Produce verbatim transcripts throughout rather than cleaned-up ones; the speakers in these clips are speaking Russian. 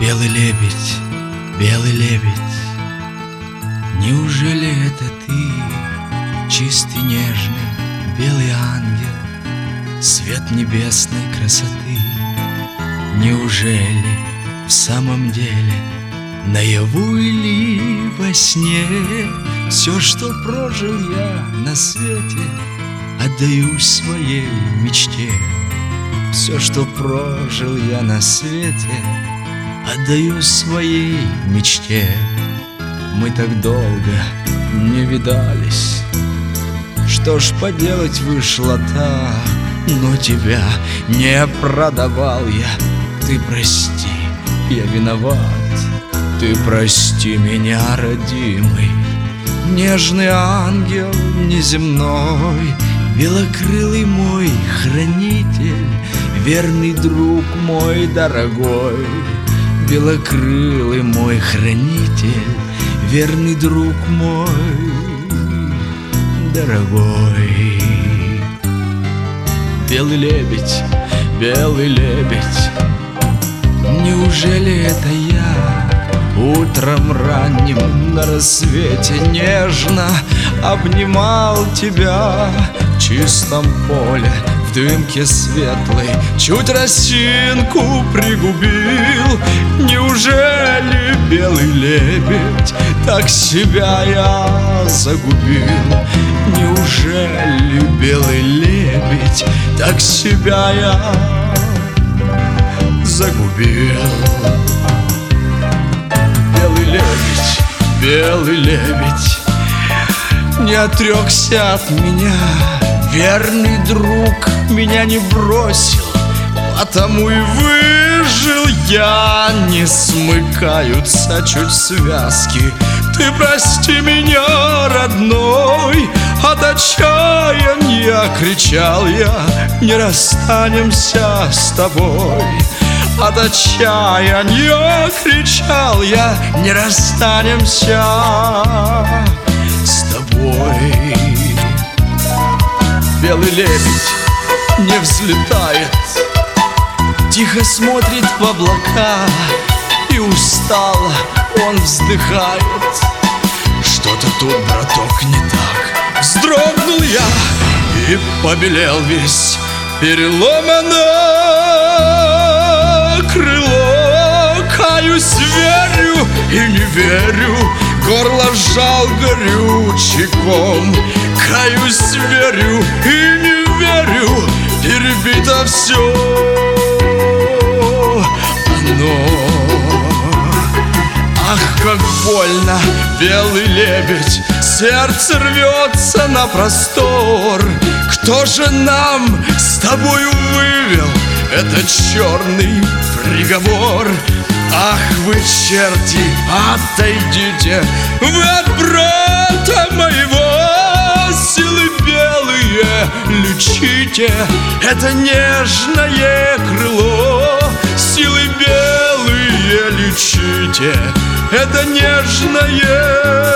Белый лебедь, белый лебедь, неужели это ты, чистый, нежный, белый ангел, свет небесной красоты? Неужели в самом деле, наяву или во сне, все, что прожил я на свете, отдаю своей мечте? Все, что прожил я на свете, отдаю своей мечте. Мы так долго не видались, что ж поделать, вышло так. Но тебя не продавал я, ты прости, я виноват. Ты прости меня, родимый, нежный ангел неземной, белокрылый мой хранитель, верный друг мой дорогой. Белокрылый мой хранитель, верный друг мой дорогой. Белый лебедь, белый лебедь, неужели это я утром ранним на рассвете нежно обнимал тебя в чистом поле, в дымке светлой, чуть росинку пригубил? Неужели, белый лебедь, так себя я загубил? Неужели, белый лебедь, так себя я загубил? Белый лебедь, белый лебедь, не отрекся от меня, верный друг меня не бросил, потому и выжил я. Не смыкаются чуть связки, ты прости меня, родной. От отчаяния кричал я, не расстанемся с тобой. От отчаяния кричал я, не расстанемся с тобой. Белый лебедь не взлетает, тихо смотрит в облака, и устало он вздыхает. Что-то тут, браток, не так. Вздрогнул я и побелел весь, переломано крыло. Каюсь, верю и не верю, горло сжал горючий ком. Каюсь, верю и не верю, перебито все оно. Ах, как больно, белый лебедь, сердце рвется на простор. Кто же нам с тобою вывел этот черный приговор? Ах, вы, черти, отойдите вы от брата моего, силы белые лечите это нежное крыло. Силы белые лечите это нежное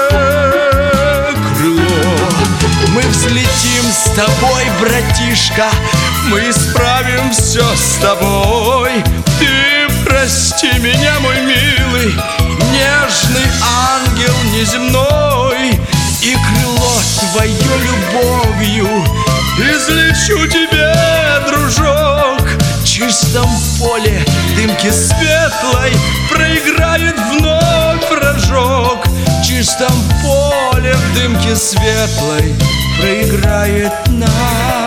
крыло. Мы взлетим с тобой, братишка, мы исправим все с тобой. Ты прости меня, мой милый, нежный ангел неземной, и крыло твое любовью излечу тебе, дружок. В чистом поле дымки светлой проиграет вновь рожок. В чистом поле в дымке светлой проиграет наш